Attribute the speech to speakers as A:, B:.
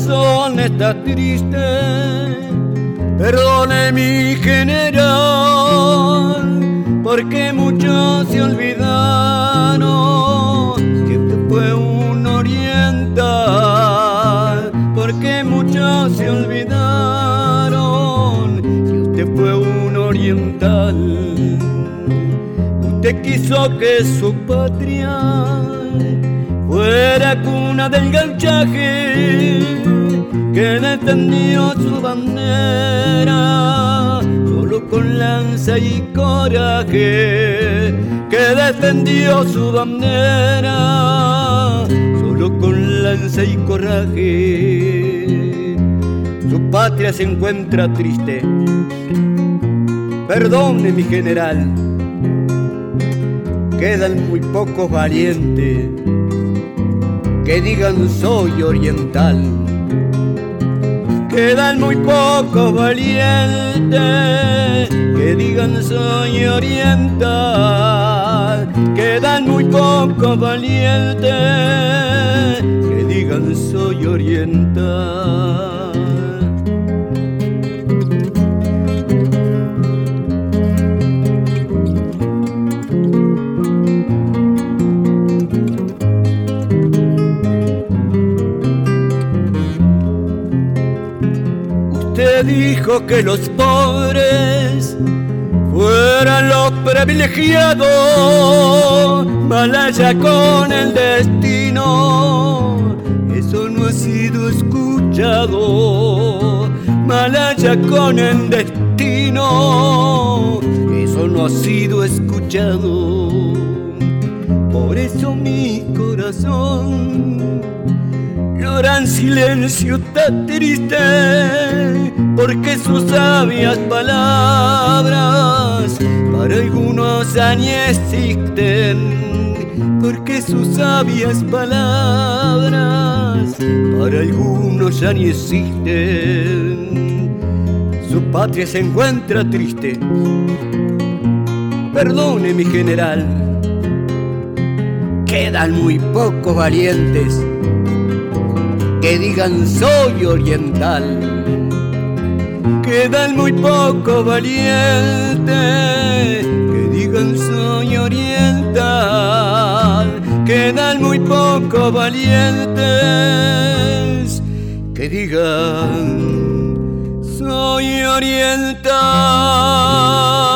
A: corazón está triste. Perdone mi general, porque muchos se olvidaron que usted fue un oriental. Porque muchos se olvidaron que usted fue un oriental. Usted quiso que su patria fuera cuna del gauchaje, que defendió su bandera solo con lanza y coraje, que defendió su bandera solo con lanza y coraje. Su patria se encuentra triste. Perdone mi general, quedan muy pocos valientes que digan soy oriental. Quedan muy pocos valientes que digan soy oriental. Quedan muy pocos valientes que digan soy oriental. Usted dijo que los pobres fueran los privilegiados, malaya con el destino. Eso no ha sido escuchado, malaya con el destino. Eso no ha sido escuchado. Por eso mi corazón llora en silencio tan triste, porque sus sabias palabras para algunos ya ni existen. Porque sus sabias palabras para algunos ya ni existen. Su patria se encuentra triste. Perdone mi general, quedan muy pocos valientes que digan soy oriental. Quedan muy pocos valientes que digan soy oriental. Quedan muy pocos valientes que digan soy oriental.